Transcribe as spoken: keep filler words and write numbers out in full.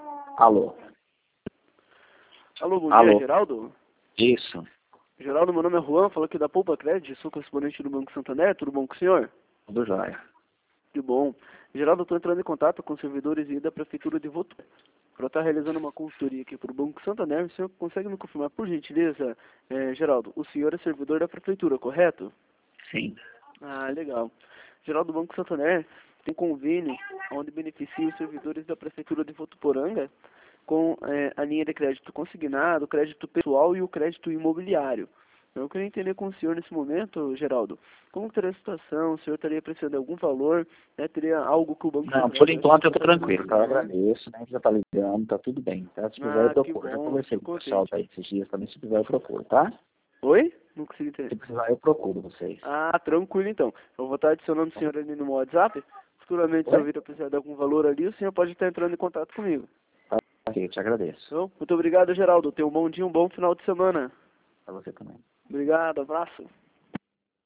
Alô? Alô, bom Alô? dia, Geraldo? Isso. Geraldo, meu nome é Juan, falo aqui da Poupa Crédito, sou correspondente do Banco Santander, tudo bom com o senhor? Tudo jóia. Que bom. Geraldo, eu estou entrando em contato com os servidores e da Prefeitura de Votuporanga para estar realizando uma consultoria aqui para o Banco Santander. O senhor consegue me confirmar, por gentileza, é, Geraldo, o senhor é servidor da Prefeitura, correto? Sim. Ah, legal. Geraldo, o Banco Santander tem convênio onde beneficia os servidores da Prefeitura de Votuporanga com é, a linha de crédito consignado, crédito pessoal e o crédito imobiliário. Eu queria entender com o senhor nesse momento, Geraldo, como teria a situação, o senhor estaria precisando de algum valor, né, teria algo que o Banco Não, Santander... por enquanto eu tô tranquilo, tá? Eu agradeço, né? Já tá ligando, tá tudo bem, tá? Se precisar eu Ah, que procuro. Já bom, conversei fico com o pessoal contente. daí esses dias também, se precisar eu procuro, tá? Oi? Não consegui entender. Se precisar eu procuro vocês. Ah, tranquilo então. Eu vou estar adicionando o senhor ali no meu WhatsApp. Futuramente, se eu Oi? vir a precisar de algum valor ali, o senhor pode estar entrando em contato comigo. Tá, ok, eu te agradeço. Então, muito obrigado, Geraldo. Tenha um bom dia, um bom final de semana. Pra você também. Obrigado, abraço.